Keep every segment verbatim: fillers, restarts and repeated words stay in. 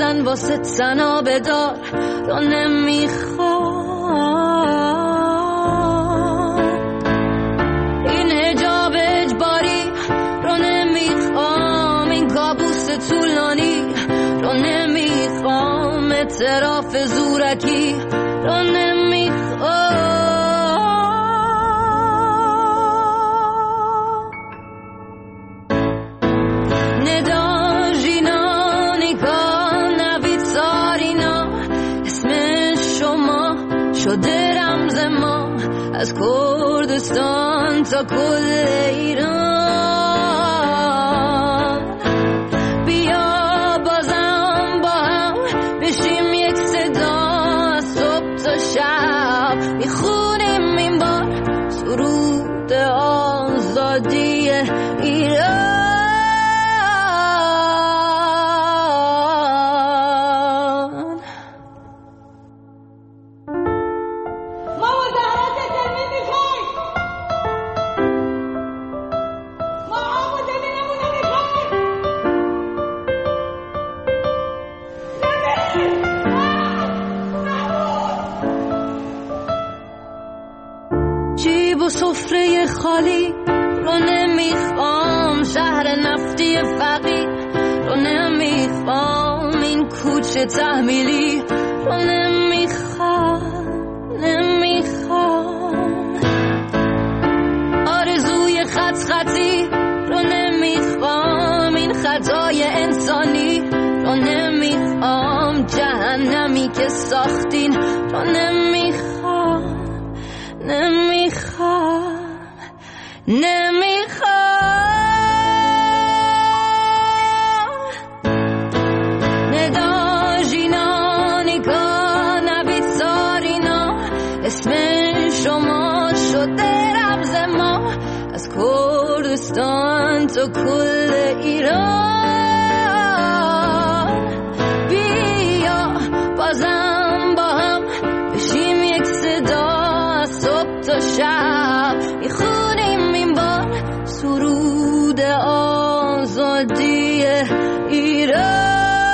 زن واسه تنها بدار رو نمیخوام، این حجاب اجباری رو نمیخوام، این کابوس طولانی رو نمیخوام، اعتراف زورکی رو نمیخوام. شده رمز ما از کردستان تا کل ایران. بیا بازم با هم بشیم یک صدا، از صبح تا شب میخونیم این بار سرود آزادی ایران. جیب و سفره خالی رو نمیخوام، شهر نفتی فقیر رو نمیخوام، این کوچه تحمیلی رو نمیخوام نمیخوام، آرزوی خط خطی رو نمیخوام، این خطای انسانی رو نمیخوام، جهنمی که ساختین رو نمیخوام نمیخوام نمیخوام. ندا جینا نگاه نبید سارینا، اسم شما شده رمز ما از کردستان تا کل ایران. بیا بازم با هم بشیم یک صدا، صبح تا شب میخونیم این بار سرود آزادی ایران.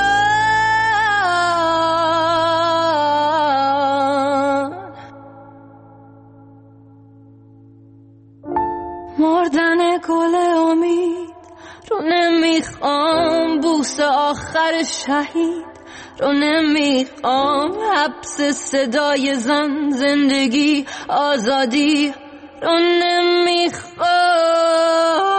مردن گل امید رو نمیخوام، بوس آخر شهید رو نمیخوام، حبس صدای زن زندگی آزادی رو نمیخوام.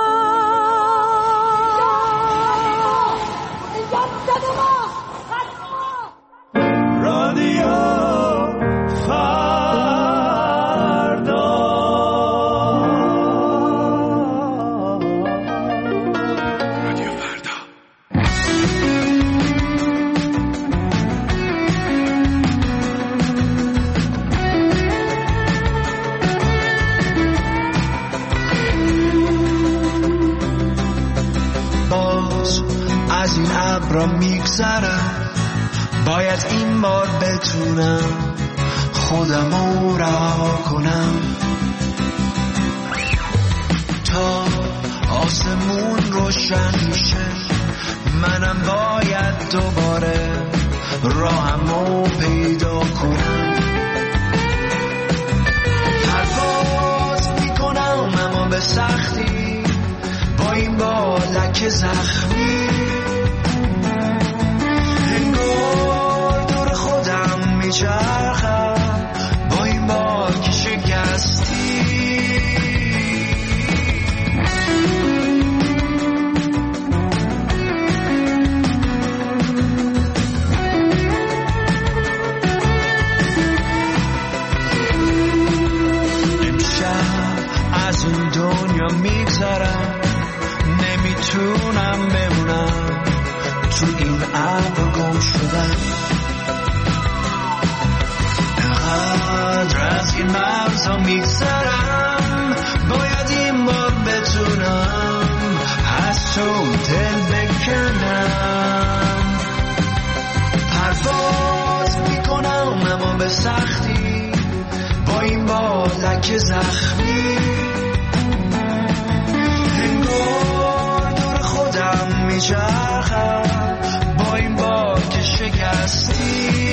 از این ابرا میگذرم، باید این بار بتونم خودمو رها کنم تا آسمون روشن میشه. منم باید دوباره راهمو پیدا کنم. پرواز میکنم اما به سختی، با این بالک زخمی انگار دور خودم میچرخم، با این بالک شکستی. امشب از این دنیا میگذرم، نمیتونم بمونم تو این ابر گم شدم. انقدر از این مرزا میگذرم، باید این بار بتونم از تو دل بکنم. پرواز میکنم اما به سختی، با این بالک زخمی انگار دور خودم میچرخم، با این بالک شکستی.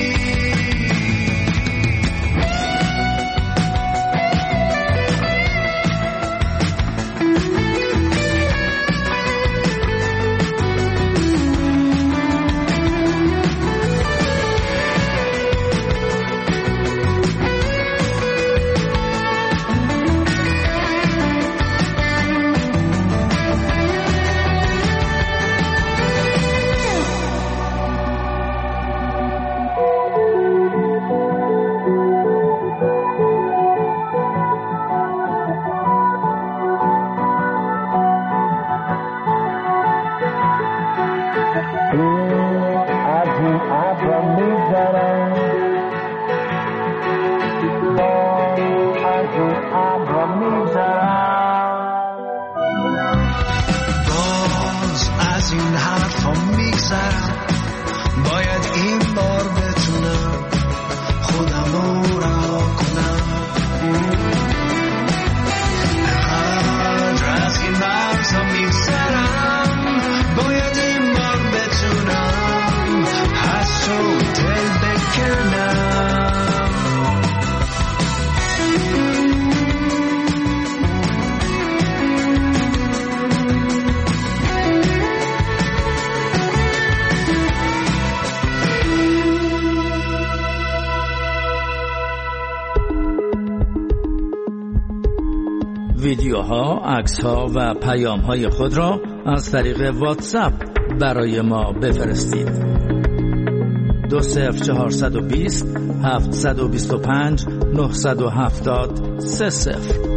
ویدیوها، عکس‌ها و پیام‌های خود را از طریق واتساپ برای ما بفرستید. دو صفر چهارصد و بیست هفتصد و بیست و پنج نهصد و هفتاد سه صفر.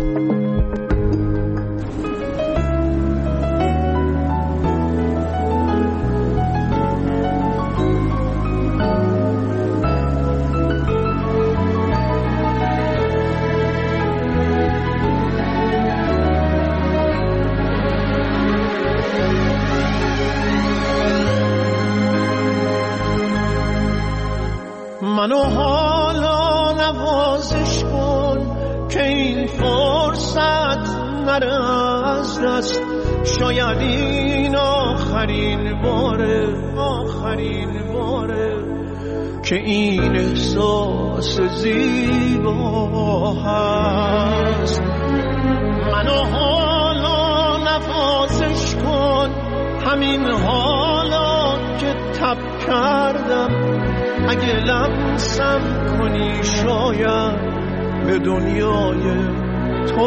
منو حالا نوازش کن که این فرصت نره از دست. شاید این آخرین باره آخرین باره که این احساس زیبا هست. منو حالا نوازش کن، همین حالا که تب کردم. اگه لمسم کنی شاید به دنیای تو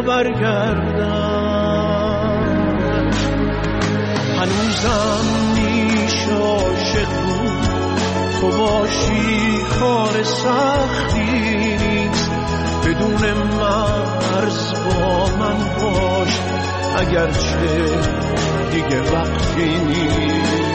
برگردم. هنوزم میشه عاشق بود تو باشی، کار سختی نیست. بدون مرز با من باش، اگرچه دیگه وقتی نیست.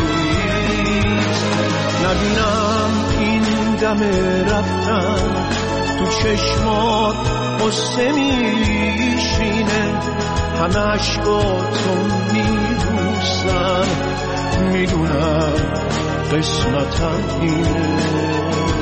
نبینم این دم رفتن تو چشمات قصه میشینه. همه عشقاتو میبوسن، میدونم قسمتم اینه.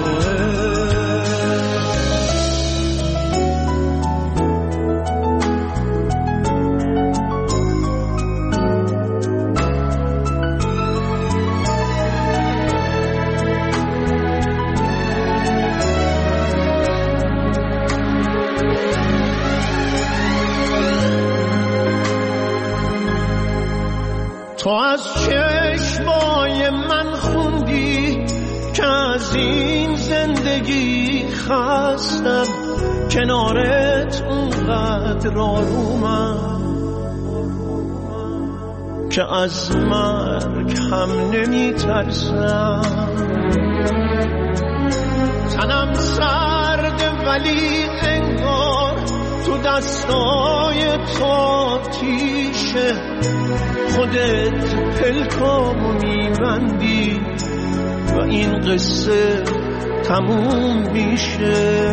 تو از چشمای من خوندی که از این زندگی خستم. کنارت اونقدر آرومم که از مرگ هم نمی ترسم. تنم سرده ولی انگار تو دستای تو آتیشه. خودت پلکامو میبندی و این قصه تموم میشه.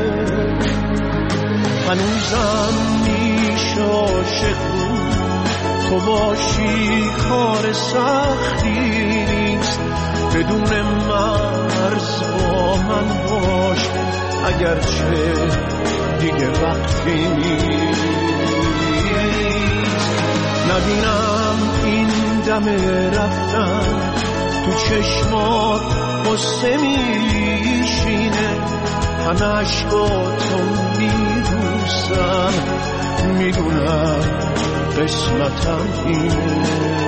هنوزم میشه عاشق بود تو باشی، کار سختی نیست. بدون مرز با من باش، اگرچه دیگه وقتی نیست. نبینم این دم رفتن تو چشمات قصه میشینه، همه عشقاتو میبوسم، میدونم قسمتم اینه.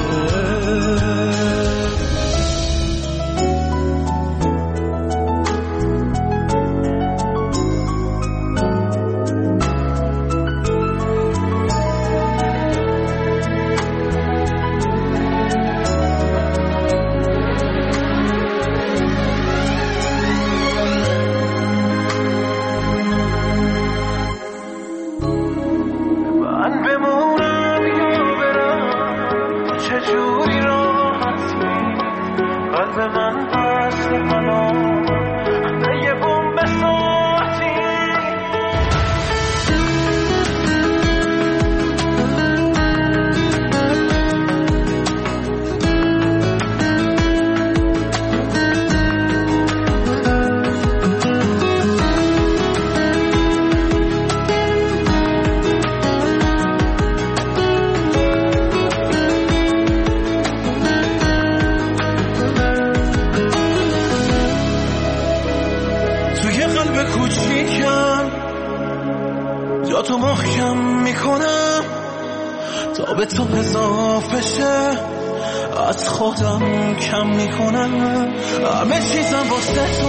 تو محکم میکنم تا به تو اضافه شه، از خودم کم میکنم همه چیزم واسه تو.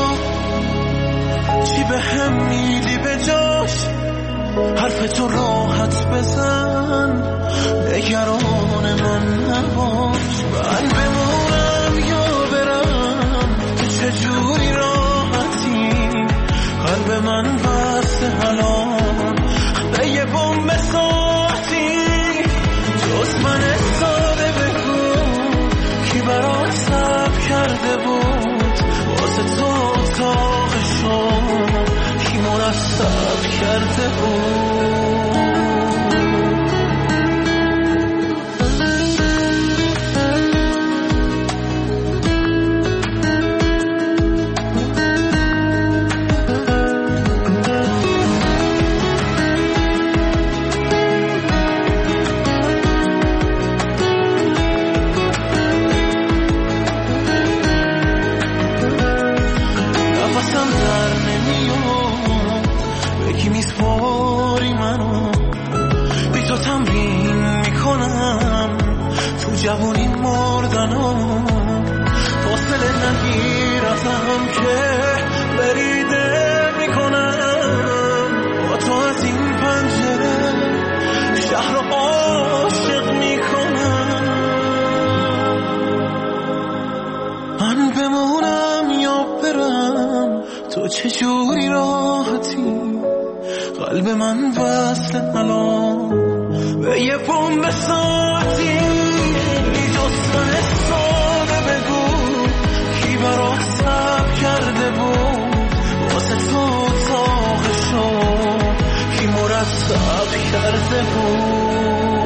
چی به هم میدی به جاش، حرف تو راحت بزن، نگران من نباش. من بمونم یا برم، تو چجوری راحتی؟ قلب من بسته الان به یه بوم ساعتی. جز من ساده بگو کی برات صبر کرده بود، واسه تو اتاقشو کی مرتب کرده بود. جوونی مردنم فاصله نگیرم که بریده میکنم با تو از این پنجره شهر رو عاشق میکنم. من بمونم یا برم، تو چجوری راحتی؟ قلب من وصل الان به یه بوم ساعتی. من ساده بگو کی برات صبر کرده بود، واسه تو اتاقشو کی مرتب کرده بود.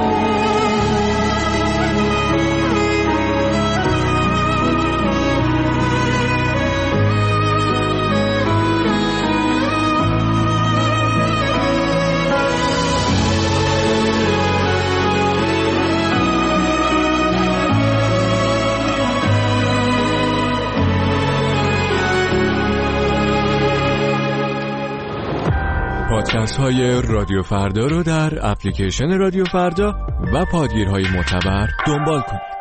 پادکست های رادیو فردا رو در اپلیکیشن رادیو فردا و پادگیرهای معتبر دنبال کنید.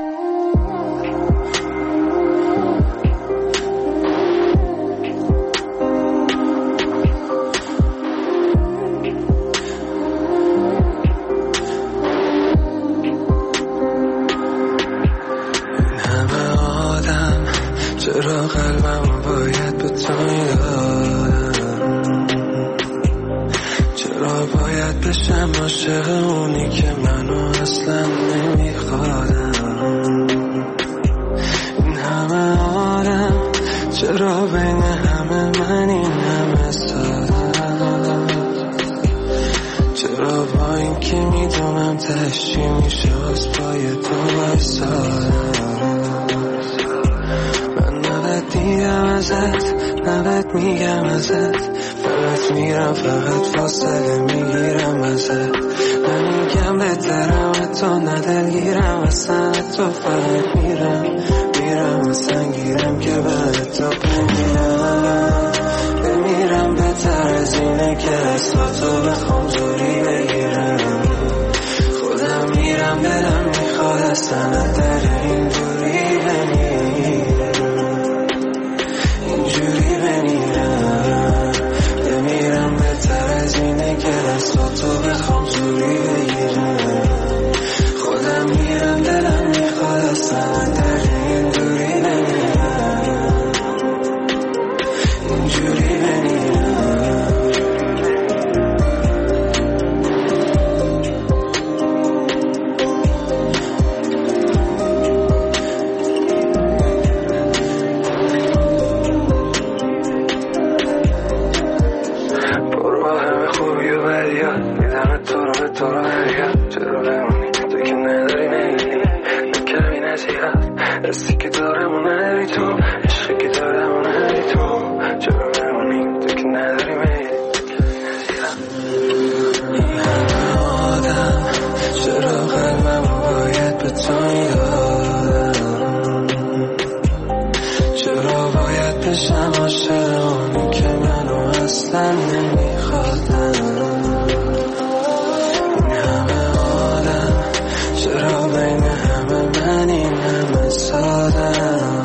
این همه آدم چرا قلبم باید به تو میدادم، باید بشم عاشق اونی که منو اصلا نمیخوادم. این همه آدم چرا بین همه من این همه سادم، چرا با این که میدونم تشتی میشه از پای تو بایستادم. من نباید دیدم ازت، نباید میگم ازت، فقط میرم فقط فاصله میگیرم ازت. نمیگم بهترم تو ندلگیرم اصلا، تو فقط میرم بمیرم و سنگیرم که بعد تو بمیرم بمیرم بهتر از اینه که از تو بخوام زوری بگیرم خودم میرم دلم میخواد از سنت در اینجوری بمیرم اینجوری بمیرم بمیرم بهتر از اینه که از تو بخوام زوری بگیرم خودم میرم دلم میخواد از سنت در اینجوری بمیرم اینجوری بمیرم دستی که دارم و نداری تو عشقی که دارم و نداری تو چرا بمونی تو که نداری می این همه آدم چرا قلبم باید به تو میدادم چرا باید بشم عاشقانی که منو اصلا نمیخوادم این همه آدم چرا بین همه من این همه سادم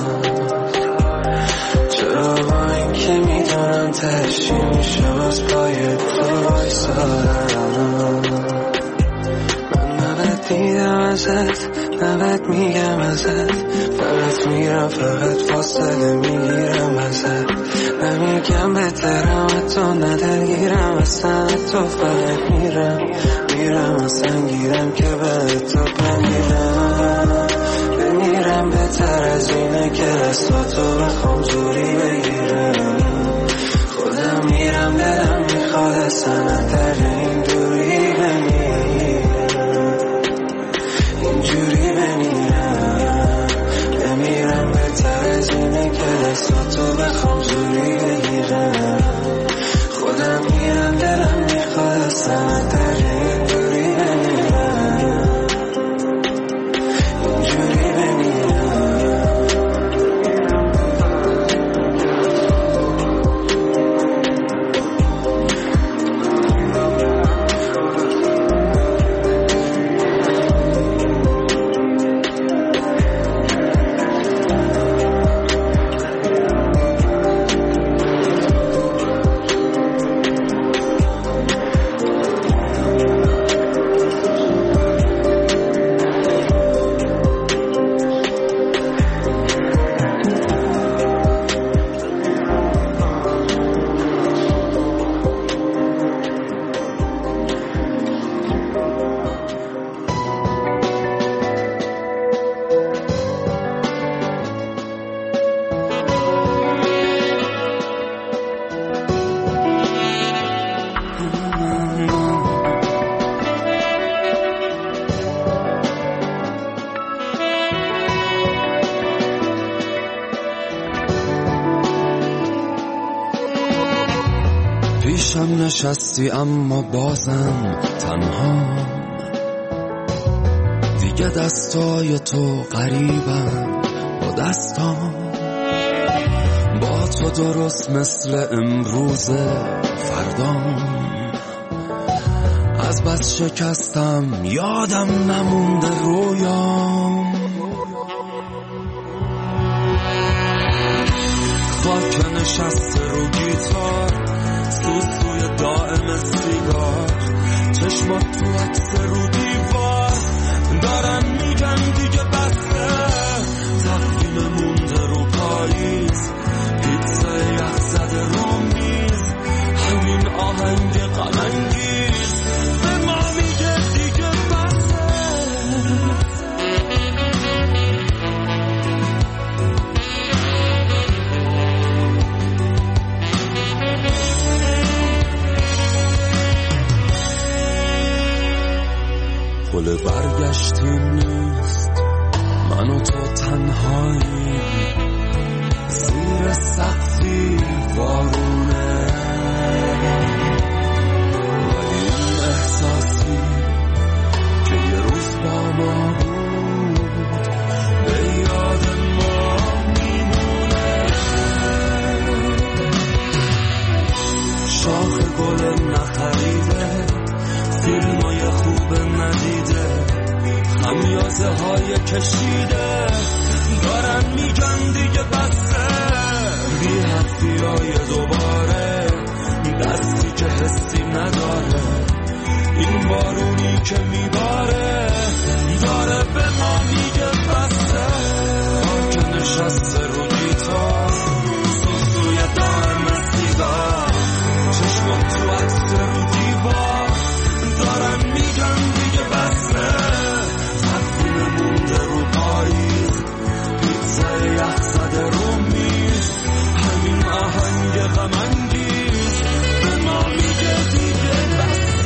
چرا با این که میدونم تشی میشه باز پای تو بایستادم من نبد دیدم ازت نبد میگم ازت فقط میرم فقط فاصله میگیرم ازت نمیگم بهترم تو ندرگیرم اصلا تو فقط میرم میرم و سنگیرم که بعد تو بمیرم بمیرم بهتر از اینه که از تو بخوام زوری بگیرم خودم میرم دلم میخواد از سنت در این دوری بمیرم اینجوری بمیرم بمیرم بهتر از اینه که از تو بخوام زوری بگیرم خودم میرم دلم میخواد از سنت در این دوری بمیرم اینجوری بمیرم پیشم نشستی اما بازم تنها دیگه دستای تو قریبم با دستام با تو درست مثل امروز فردام از بس شکستم یادم نمونده رویام خاک نشسته رو گیتار سوسوی دائم سیگار چشمات تو عکس رو دیوار دارن میگن دیگه بسته تقویم مونده رو پاییز پیتزا یخ زده رو میز همین آهنگ غم انگیز به ما میگه دیگه بسته پل برگشتی نیست من و تو تنهایی زیر سقفی وارونه ولی این احساسی که یه روز با ما بود به یاد ما کشیده دارن میگن دیگه بسته بی هستی های دوباره دستی که حسی نداره این بارونی که میباره داره به ما میگه بسته آن که نشسته رو گیتار سوسوی دارم سیگار چشمم تو عکس رو دیوار دارن میگن دیگه بسته تقویم مونده رو پاییز پیتزای یخ زده رو میز همین آهنگ غم انگیز به ما میگه دیگه بسته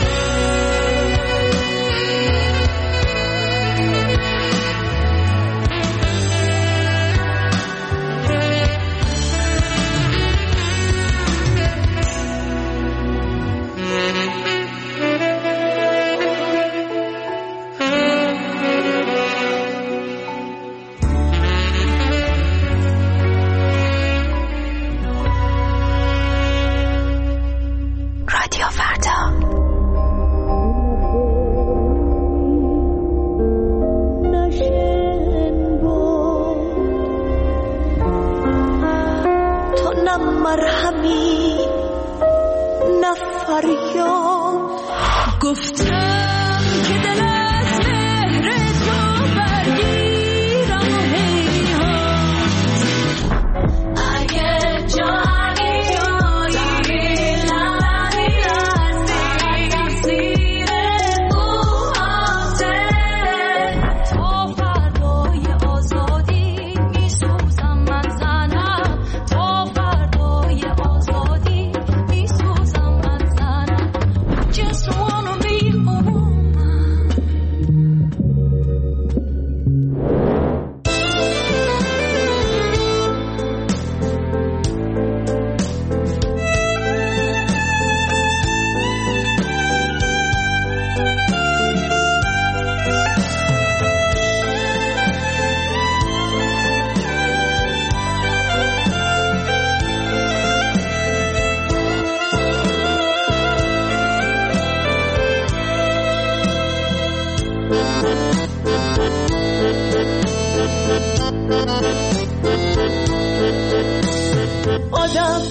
آدم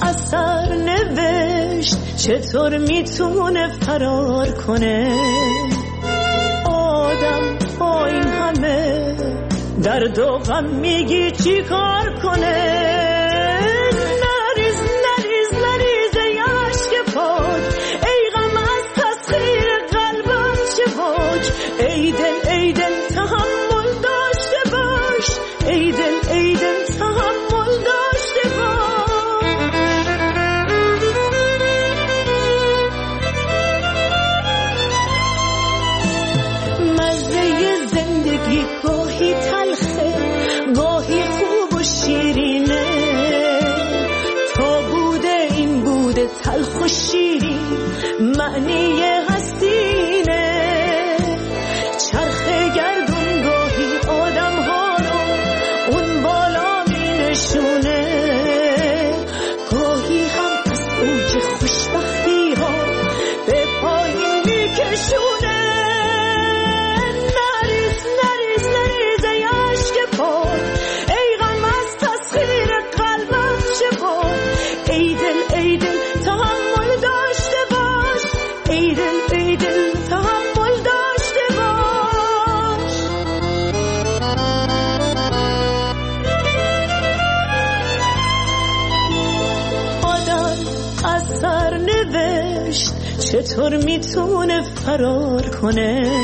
اثر نوشت چطور میتونه فرار کنه آدم با این همه درد و غم میگی چی کار کنه نریز نریز نریز یاشک پاک ای غم از تسخیر قلبم چه باک ای دل ای دل تحمل داشته باش ای دل ای دل تحمل داشته باش مزه زندگی گاهی تلخه گاهی خوب و شیرینه تا بوده این بوده تلخ و شیرین معنی هستینه چرخ گردون گاهی آدم ها رو اون بالا می نشونه گاهی هم از اوج خوشبختی ها به پایین می کشونه نریز نریز نریز یاشک پاک ای غم از تسخیر قلبم چه باک ای دل ای دل تحمل داشته باش ای دل ای دل تحمل داشته باش آدم از سر نوشت چطور میتونه فرار کنه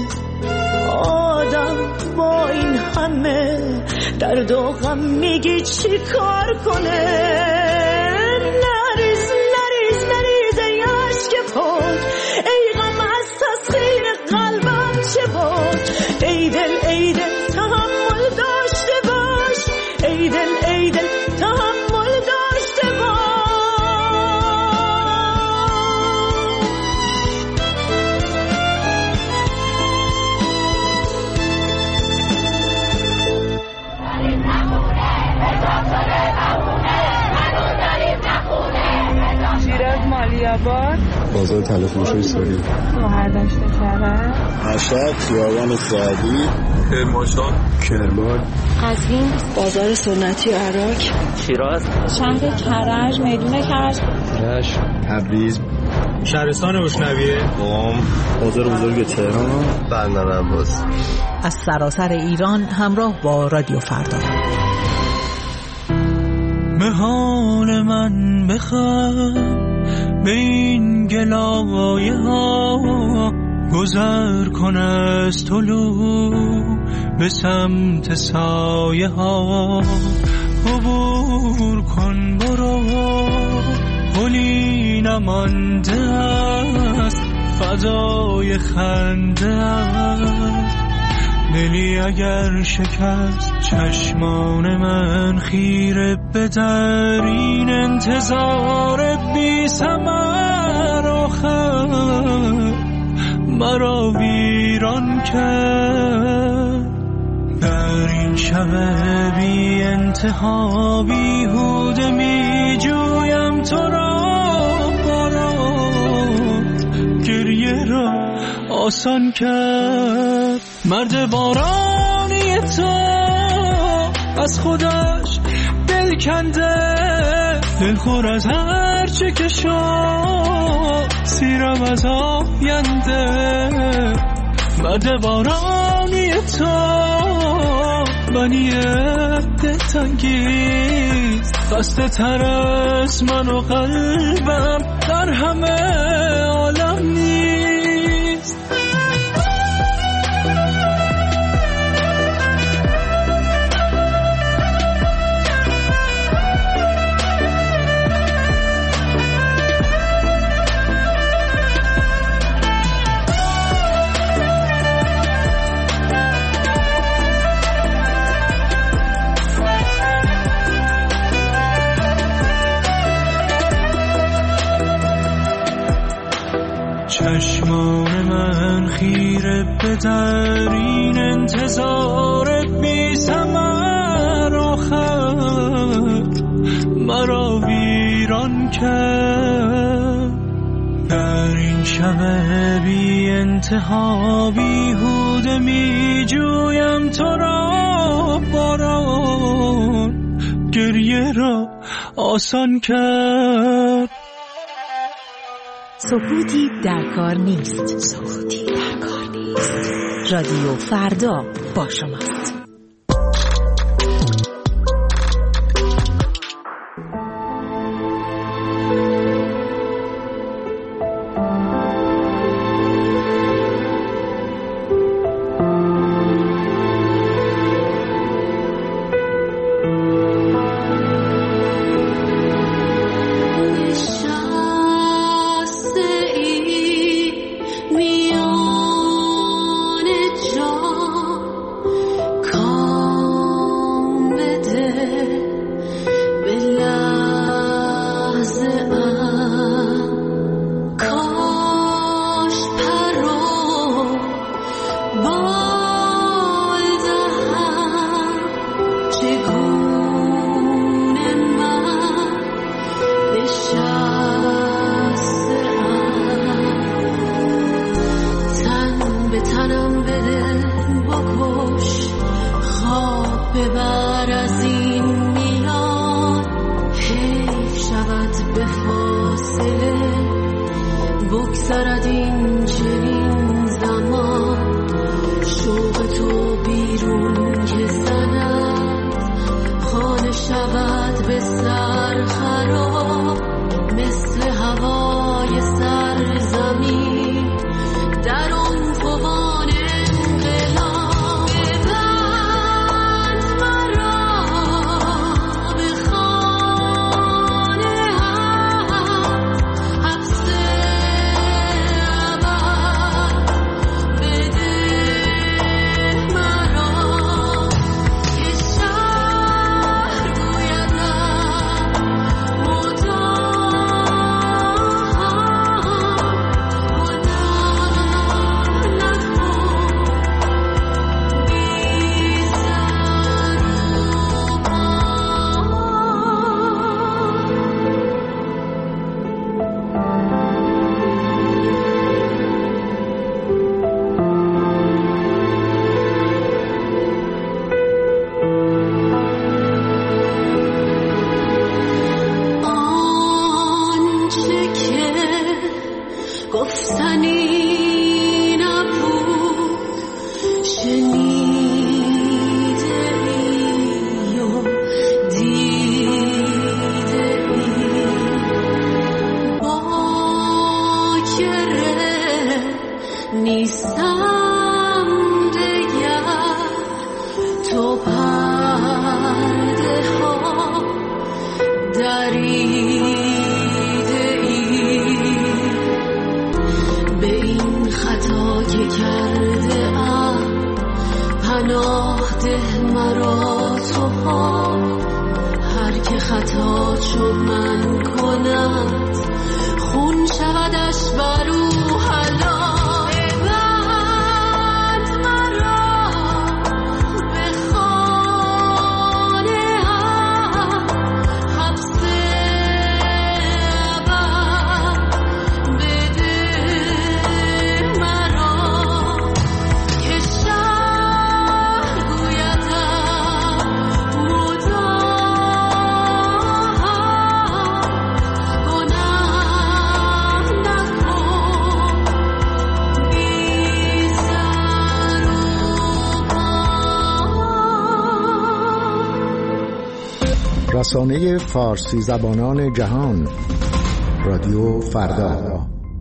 آدم با این همه درد و غم میگی چی کار کنه نریز نریز نریز یاشک پاک ای غم از تسخیر قلبم چه باک ای دل ای دل تحمل داشته باش ای دل ای دل تحمل داشته باش شیراز مالیاباد بازار طلافروشی سوری. شوهر داشته کرد. مشهد خیابان سعدی. کرمانشاه. کرمان. قزوین. بازار سنتی عراق. شیراز. شهر کرج. میدون کرج. رشت. تبریز. شهرستان اشنویه. قم. بازار بزرگ تهران. بندر عباس. از سراسر ایران همراه با رادیو فردا. به حال من بخند، به این گلایه ها گذر کن از طلوع به سمت سایه ها، عبور کن برو پلی نمانده است، فضای خنده است. دلی اگر شکست چشمان من خیره به در این انتظار بی ثمر آخر مرا ویران کرد. در این شب بی انتها بیهوده می جویم تو را بارات، گریه را آسان کرد. مرد بارانی تو از خودش دل کنده، دلخور از هر چه که شد، سیرم از آینده. مرد بارانی تو بنی دلتنگیز، خسته تر از من و قلبم در همه عالم نیست. چشمان من خیره به در این انتظار بی ثمر آخر مرا ویران کرد. در این شب بی انتها بیهوده می جویم تو را باران، گریه را آسان کرد. سکوتی در کار نیست. سکوتی در کار نیست. رادیو فردا با شماست. در اون فوان انقلاب بند مرا تو پرده ها دریده ای به این خطا که کرده ام پناه ده مرا تو ها هر که خطا چو من کند خون شودش برو حلا رسانه فارسی زبانان جهان رادیو فردا.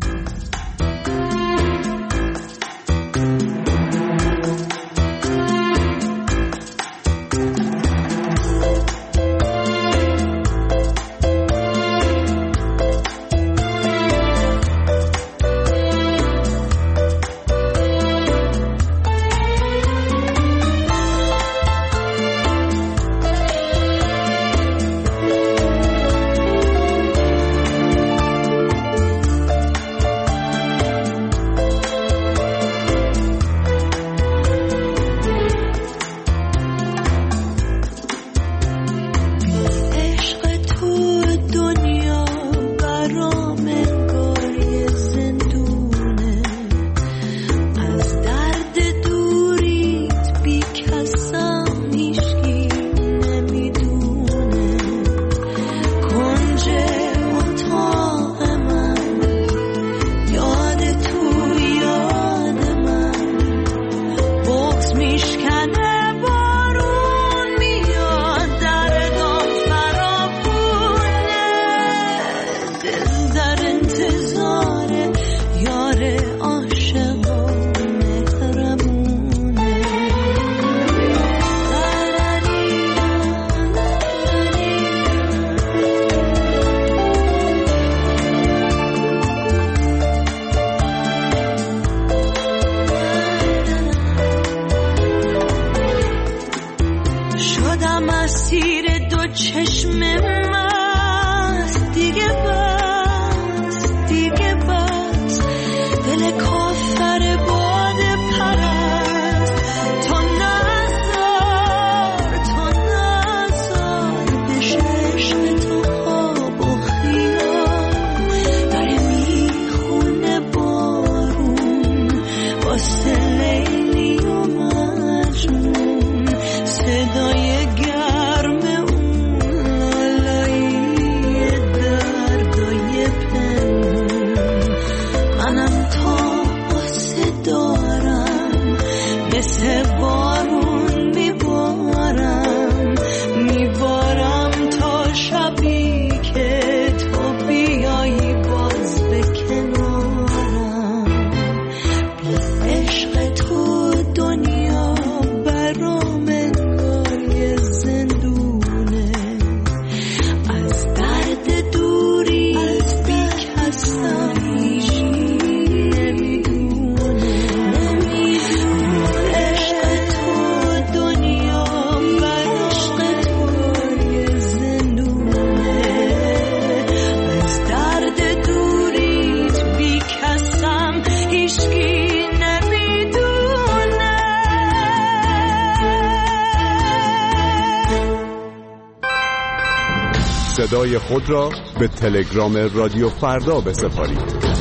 صدای خود را به تلگرام رادیو فردا بسپارید.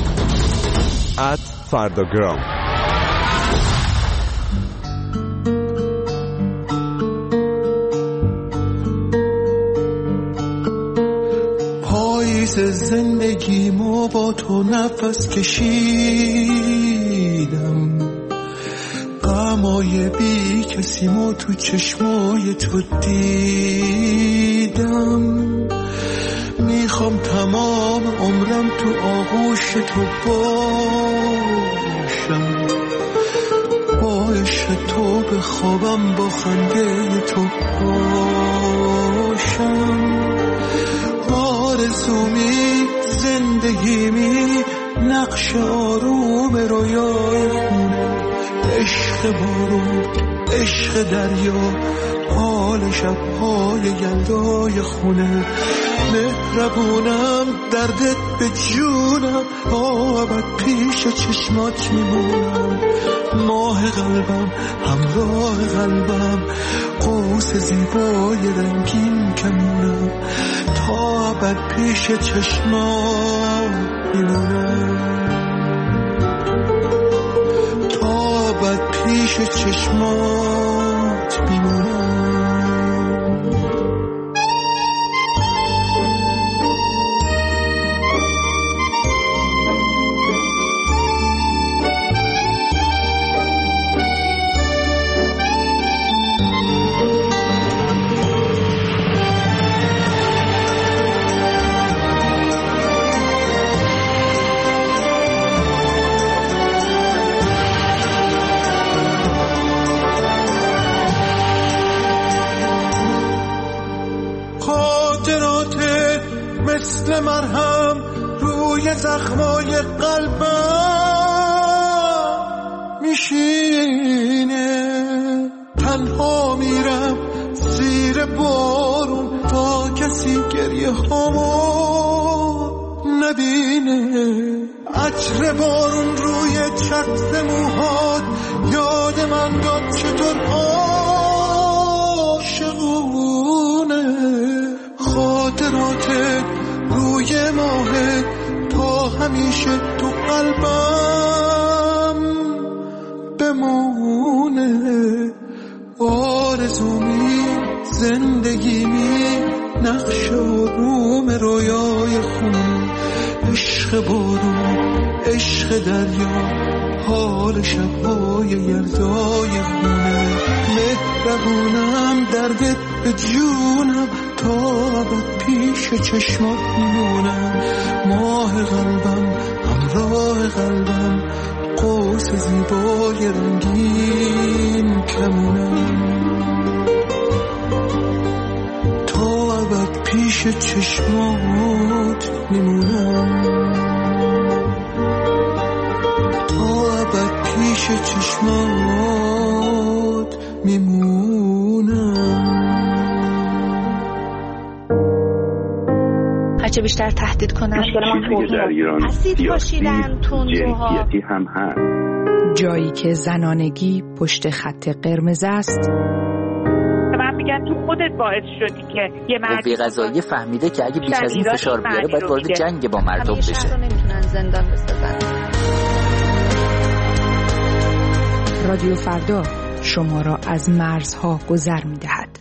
ات فرداگرام. پاییز زندگیمو با تو نفس کشیدم، غمای بی کسیمو تو چشمای تو دیدم. میخوام تمام عمرم تو آغوش تو باشم، با عشق پیش تو بخوابم با خنده تو باشم. آرزومی زندگیمی نقش آروم رویای خونه، عشق بارون عشق دریا حال شبهای یلدای خونه. مهربونم دردت به جونم تا ابد پیش چشمات میمونم. ماه قلبم همراه قلبم قوس زیبای رنگین کمونم. تا ابد پیش چشمات میمونم. تا ابد پیش چشمات میمونم. مثل مرهم روی زخمای قلبم میشینه. تنها میرم زیر بارون تا کسی گریه هامو نبینه. عطر بارون روی چتر موهات یاد من داد چطور عاشقونه. خاطراتت روی ماهه تا همیشه تو قلبم بمونه. آرزومی زندگیمی نقش آروم رویای خونه، عشق بارون عشق دریا حال شبهای یلدای خونه. مهربونم دردت به جونم تا ابد پیش چشمات میمونم. ماه قلبم همراه قلبم قوس زیبای رنگین کمونم. تا ابد پیش چشمات میمونم. تا ابد پیش چشمات میمونم. هرچه بیشتر تهدید کنن چیزی که در ایران سیاسی جنسیتی هم هست. جایی که زنانگی پشت خط قرمز است. من میگم تو خودت باعث شدی که یه مرد قوه قضاییه فهمیده که اگه بیش از این فشار بیاره باید وارد جنگ با مردم بشه. شهر رو نمیتونن زندان بسازن. رادیو فردا شما را از مرزها گذر میدهد.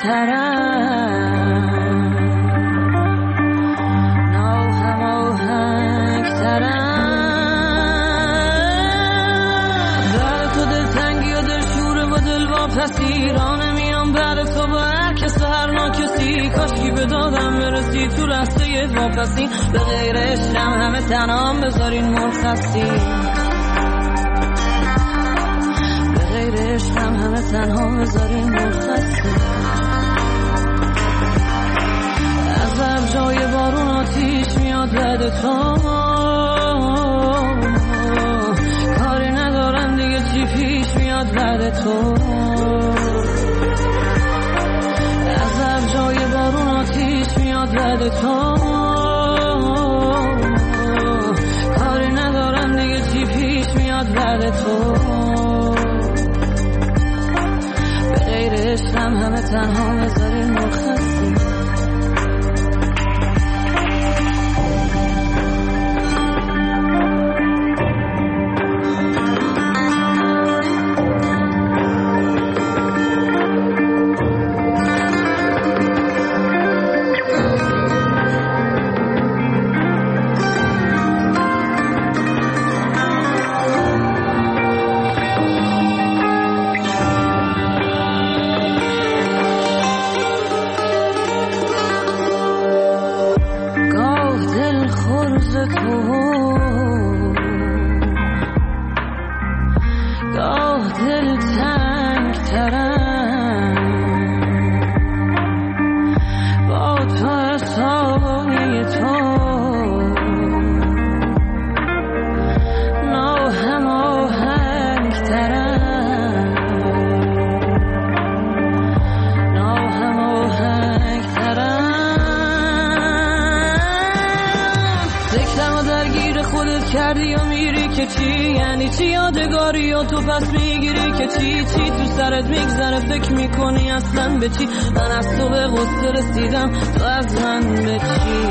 ترم ناهم آهنگ ترم در تو دلتنگی و دل شوره و دل واپسی رانه میام بر تو با هر کس و هر ناکسی کاشکی به دادم برسی تو رسته واپسی به غیر عشقم همه تنام بذارین مرخصی به غیر عشقم همه تنها بذارین مرخصی از هر جای بارون آتیش میاد بعد تو کاری ندارم دیگه چی پیش میاد بعد تو از هر جای بارون آتیش میاد بعد تو کاری ندارم دیگه چی پیش میاد بعد تو به غیر عشقم همه تنها بذارین مرخصی تو پس میگیری که چی چی تو سرت میگذره فکر میکنی اصلا به چی من از تو به غصه رسیدم تو از من به چی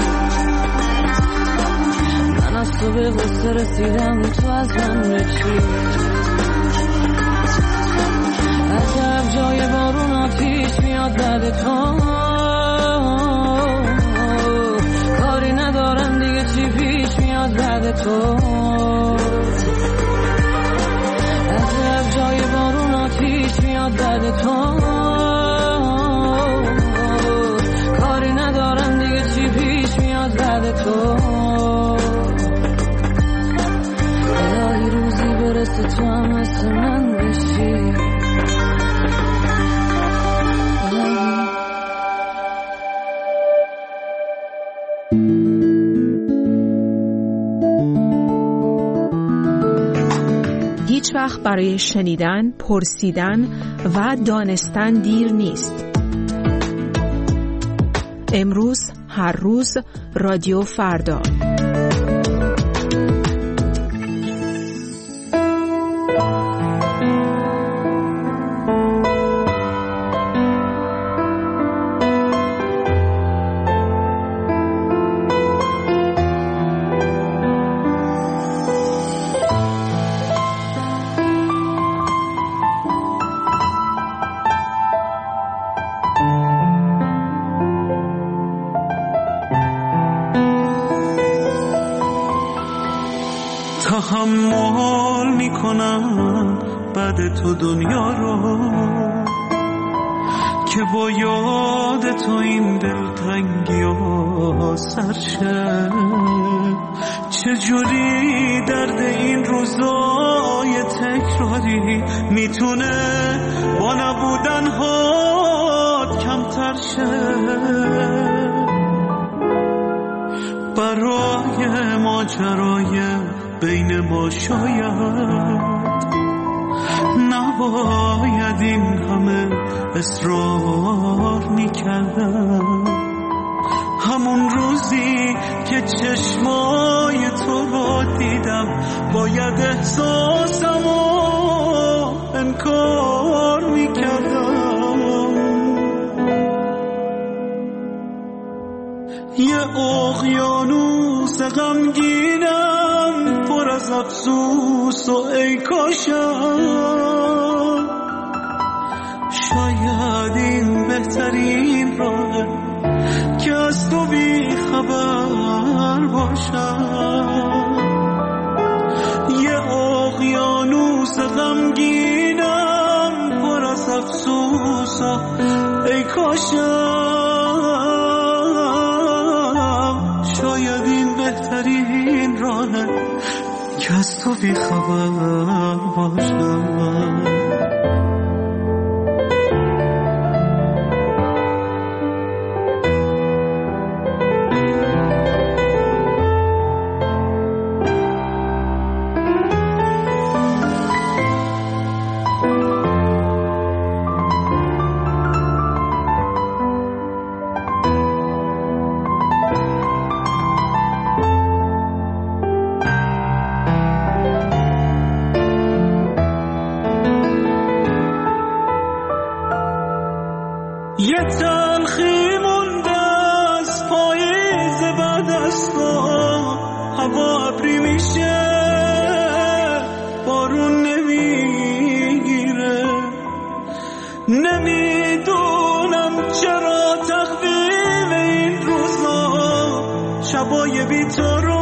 من از تو به غصه رسیدم تو از من به چی از هر جای بارون آتیش میاد بعد تو کاری ندارم دیگه چی پیش میاد بعد تو جای بارون آتیش میاد بعد تو کاری ندارم دیگه چی پیش میاد بعد تو الهی روزی برسه تو هم مثل من بشی هیچ وقت برای شنیدن، پرسیدن و دانستن دیر نیست. امروز، هر روز، رادیو فردا. تحمل میکنم بعد تو دنیا رو که با یاد تو این دلتنگی ها سرشه چجوری درد این روزای تکراری میتونه با نبودن هات کمتر شه برای ماجرای بین ما شاید نباید این همه اصرار میکردم همون روزی که چشمای تو رو دیدم باید احساسمو انکار میکردم یه اقیانوس غمگینم پر از افسوس و ای کاشم شاید این بهترین راهه که از تو بی خبر باشم. یه اقیانوس غمگینم پر از افسوسا ای کاشم شاید این بهترین راهه که از تو بی خبر باشم. یه تلخی مونده از پاییز بعد از تو، هوا ابری میشه بارون نمیگیره. نمیدونم چرا تقدیم این روزا شبای بی تو رو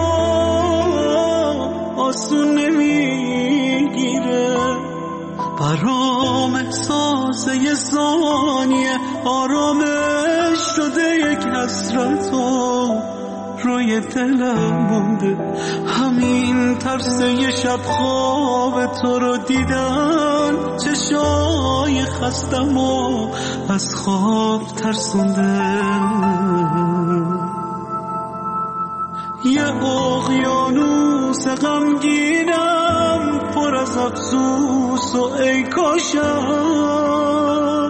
آسون نمیگیره. برام احساس یه ثانیه آرامش شده یک حسرتو روی دلم مونده. همین ترس یه شب خواب تو رو دیدن چشای خستم و از خواب ترسونده. یه اقیانوس غمگینم پر از افسوس و ای کاشم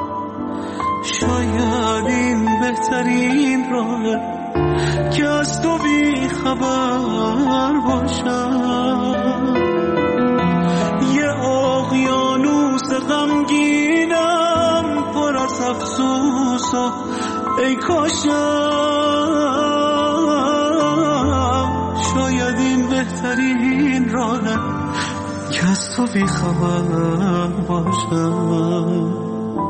شاید این بهترین راهه که از تو بی خبر باشم. یه اقیانوس غمگینم پر از افسوس و ای کاشم شاید این بهترین راهه که از تو بی خبر باشم.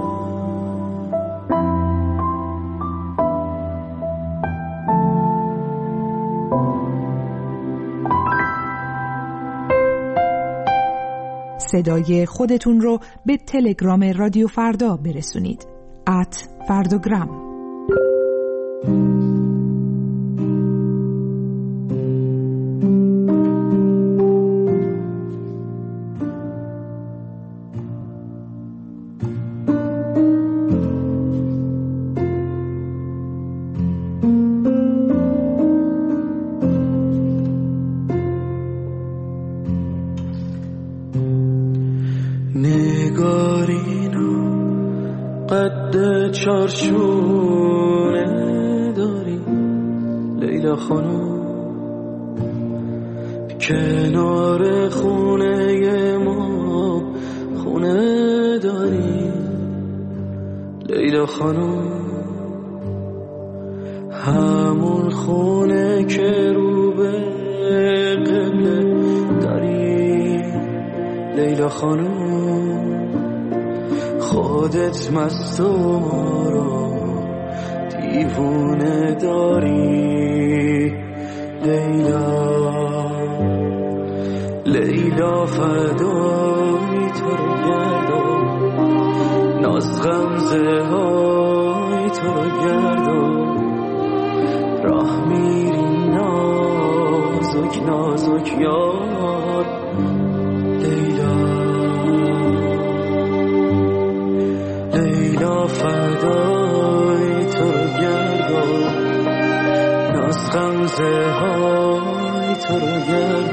صدای خودتون رو به تلگرام رادیو فردا برسونید. ات فرداگرام. چارشونه داری لیلا خانم، کنار خونه ما خونه داری لیلا خانم، همون خونه که رو به قبله داری لیلا خانم. خودت مست و ما رو دیوونه داری لیلا، لیلا فدای تو رو گردم، ناز غمزه های تو رو گردم، راه میری نازک نازک یار لیلا، لیلا فدای تو رو گردم، ناز غمزه های تو رو گردم،